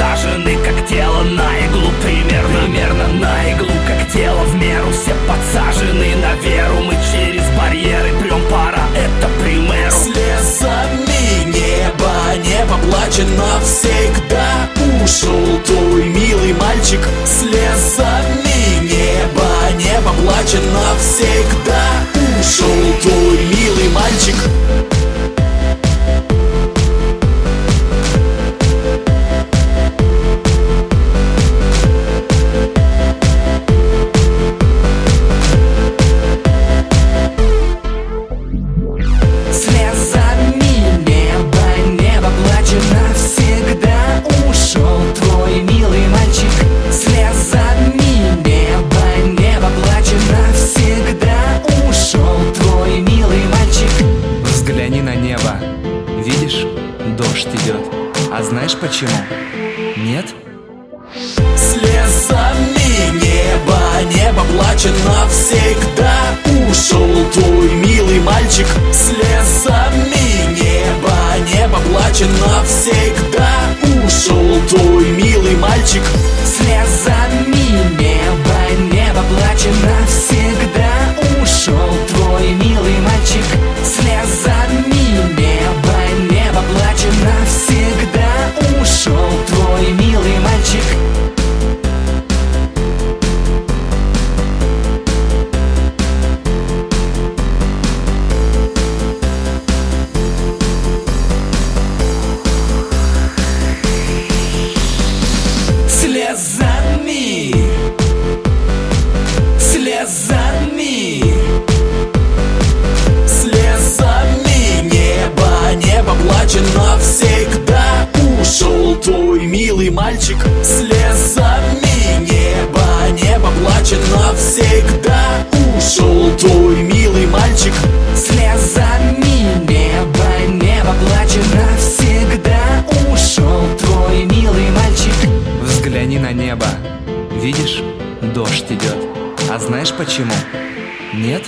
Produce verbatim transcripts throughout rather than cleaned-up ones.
подсажены, как тело на иглу. Примерно, примерно на иглу, как тело в меру. Все подсажены на веру, мы через барьеры прям пора, это примеру. Слезами небо, небо плачет навсегда. Ушел твой милый мальчик. Слезами небо, небо плачет навсегда. Ушел твой милый мальчик. Видишь, дождь идет. А знаешь почему? Нет? Слезами небо, небо плачет навсегда. Ушел твой милый мальчик. Слезами небо, небо плачет навсегда. Ушел твой милый мальчик. Слезами небо, небо плачет навсегда. Ушел твой милый мальчик. Слезами небо, небо плачет навсегда. Ушел твой милый мальчик. Слезами, слезами, слезами небо, небо плачет навсегда. Ушел твой милый мальчик. Слезами небо, небо плачет навсегда. Ушел твой милый мальчик. Слезами небо, небо плачет навсегда. Ушел твой милый мальчик. Взгляни на небо. Видишь, дождь идет. А знаешь почему? Нет?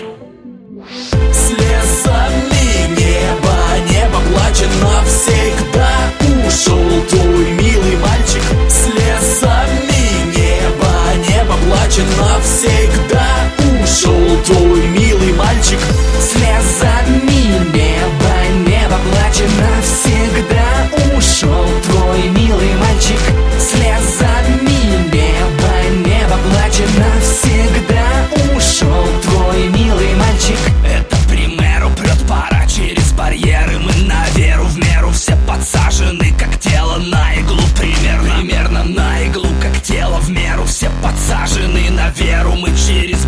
Слезами небо, небо плачет навсегда. Ушел твой милый мальчик. Слезами небо, небо плачет навсегда. Ушел твой милый мальчик. Слезами небо, небо плачет навсегда. Ушел твой милый мальчик. Слезами небо, небо плачет навсегда. Ушел твой милый мальчик. Это примеру прет пора через барьеры. Мы на веру в меру, все подсажены, как тело на иглу. Примерно, примерно на иглу, как тело в меру. Все подсажены на веру, мы через